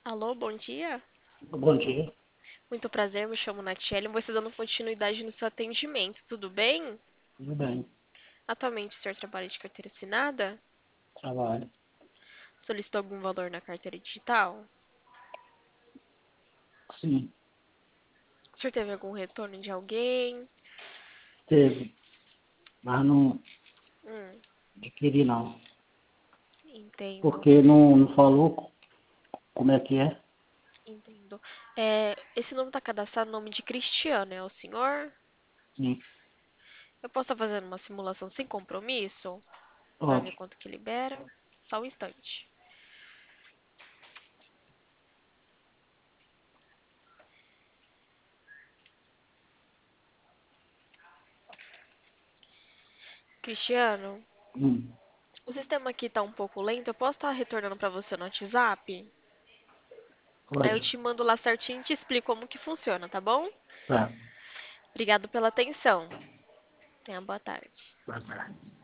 Alô, bom dia. Bom dia, Muito prazer, me chamo Natiele. Vou estar dando continuidade no seu atendimento, tudo bem? tudo bem? Atualmente, o senhor trabalha de carteira assinada? Trabalho. Solicitou algum valor na carteira digital? Sim, O senhor teve algum retorno de alguém? teve, mas não Hum, adquiri não. entendo, Porque não falou como é que é. entendo. Esse nome está cadastrado no nome de Cristiano, é o senhor? Sim, Eu posso estar fazendo uma simulação sem compromisso? Para ver pode. quanto que libera? Só um instante. Cristiano, Hum, o sistema aqui está um pouco lento. Eu posso estar retornando para você no WhatsApp? Aí eu pode. te mando lá certinho e te explico como que funciona, tá bom? Tá, Obrigado pela atenção. Tenha boa tarde. tá.